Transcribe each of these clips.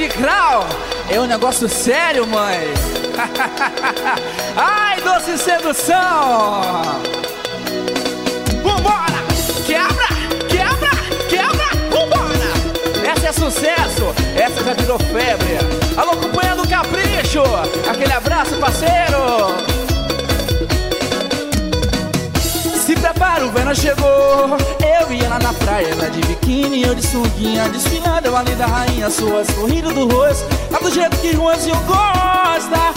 de grau é um negócio sério, mãe. Ai, doce sedução. Vambora! Quebra, quebra, quebra, vambora! Essa é sucesso, essa já virou febre. Alô, companhia do Capricho, aquele abraço, parceiro. Se prepara, o verão chegou. Eu ia lá na praia, ela de biquíni, eu de sunguinha, desfilando, eu ali da rainha, suas corridas do rosto, tá do jeito que Juanzinho gosta.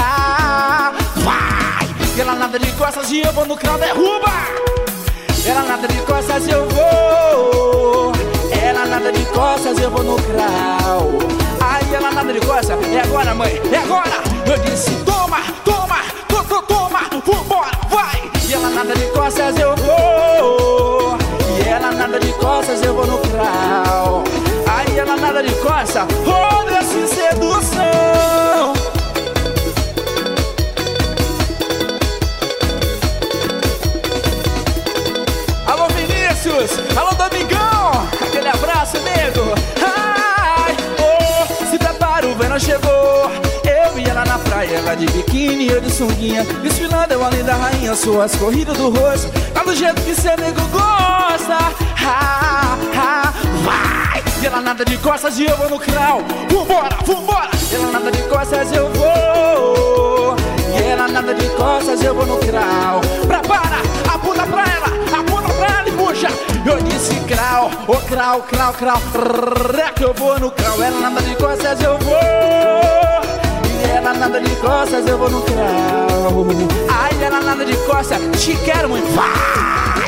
Vai! E ela nada de costas e eu vou no crowd, derruba! Ela nada de costas e eu vou. Ela nada de costas e eu vou no crowd. Aí ela nada de costas, é agora, mãe, é agora! Eu disse, toma, toma, toma, vambora, vai! E ela nada de costas, eu vou. E ela nada de costas, eu vou no crowd. Aí ela nada de costas, oh, desse sedução. Alô, Vinícius, alô, Domingão, aquele abraço, nego. Ai, oh, se prepara, o verão chegou. Eu e ela na praia, ela de biquíni, eu de sunguinha, desfilando, eu além da rainha, suas corridas do rosto, tá do jeito que cê nego gosta. Vai! E ela nada de costas e eu vou no crowd. Vambora, vambora! E ela nada de costas, eu vou. E ela nada de costas, eu vou no crowd. Prepara, aponta pra ela e puxa. Eu disse crowd, ô crowd, crowd, crowd, que eu vou no crowd. Ela nada de costas, eu vou. Ela nada de costas, eu vou no crowd. Ai, ela nada de costas, te quero muito, vai!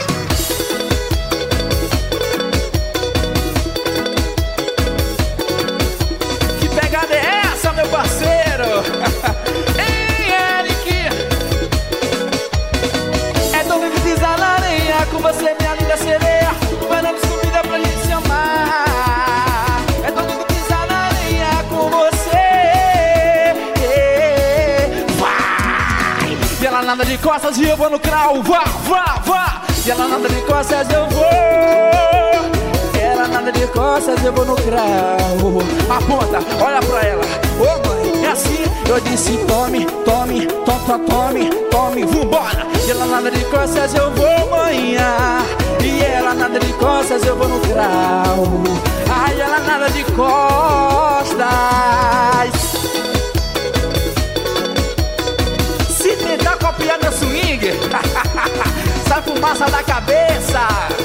Que pegada é essa, meu parceiro? Ei, Eric! É doido de pisar na areia, com você minha linda sereia, parando subida pra gente se amar. É doido de pisar na areia com você. E ela nada de costas e eu vou no crowd. Vá, vá, vá. E ela nada de costas, eu vou. E ela nada de costas, eu vou no crowd. Aponta, olha pra ela. Ô mãe, é assim. Eu disse tome, tome, tome, tome, vambora. E ela nada de costas, eu vou, manhã. E ela nada de costas, eu vou no crowd. Ai, ela nada de costas. Tentar copiar meu swing, sai fumaça da cabeça.